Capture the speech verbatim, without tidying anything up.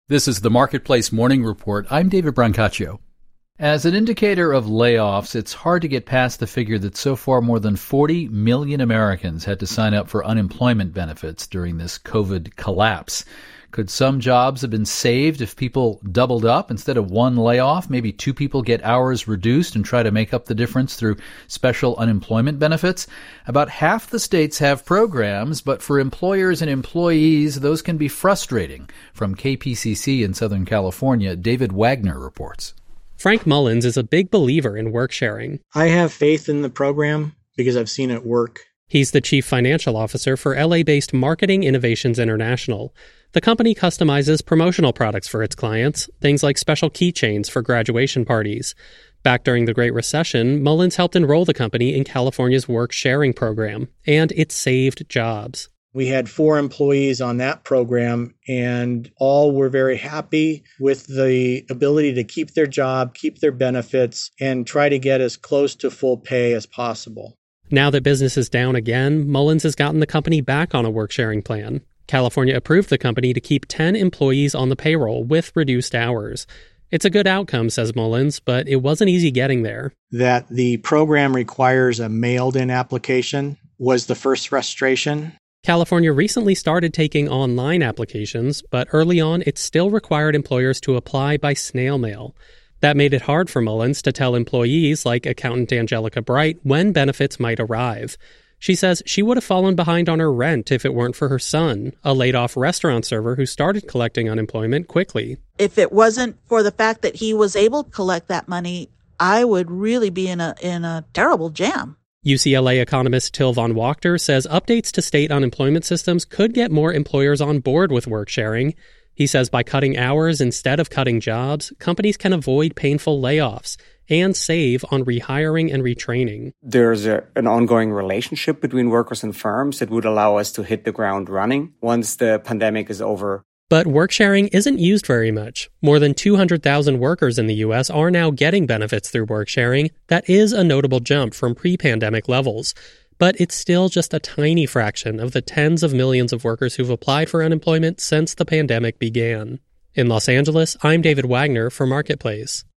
This is the Marketplace Morning Report. I'm David Brancaccio. As an indicator of layoffs, it's hard to get past the figure that so far more than forty million Americans had to sign up for unemployment benefits during this COVID collapse. Could some jobs have been saved if people doubled up? Instead of one layoff, maybe two people get hours reduced and try to make up the difference through special unemployment benefits? About half the states have programs, but for employers and employees, those can be frustrating. From K P C C in Southern California, David Wagner reports. Frank Mullins is a big believer in work sharing. I have faith in the program because I've seen it work. He's the chief financial officer for L A-based Marketing Innovations International. The company customizes promotional products for its clients, things like special keychains for graduation parties. Back during the Great Recession, Mullins helped enroll the company in California's work sharing program, and it saved jobs. We had four employees on that program, and all were very happy with the ability to keep their job, keep their benefits, and try to get as close to full pay as possible. Now that business is down again, Mullins has gotten the company back on a work-sharing plan. California approved the company to keep ten employees on the payroll with reduced hours. It's a good outcome, says Mullins, but it wasn't easy getting there. That the program requires a mailed-in application was the first frustration. California recently started taking online applications, but early on it still required employers to apply by snail mail. That made it hard for Mullins to tell employees like accountant Angelica Bright when benefits might arrive. She says she would have fallen behind on her rent if it weren't for her son, a laid-off restaurant server who started collecting unemployment quickly. If it wasn't for the fact that he was able to collect that money, I would really be in a in a terrible jam. U C L A economist Till von Wachter says updates to state unemployment systems could get more employers on board with work sharing. He says by cutting hours instead of cutting jobs, companies can avoid painful layoffs and save on rehiring and retraining. There's a, an ongoing relationship between workers and firms that would allow us to hit the ground running once the pandemic is over. But work sharing isn't used very much. More than two hundred thousand workers in the U S are now getting benefits through work sharing. That is a notable jump from pre-pandemic levels. But it's still just a tiny fraction of the tens of millions of workers who've applied for unemployment since the pandemic began. In Los Angeles, I'm David Wagner for Marketplace.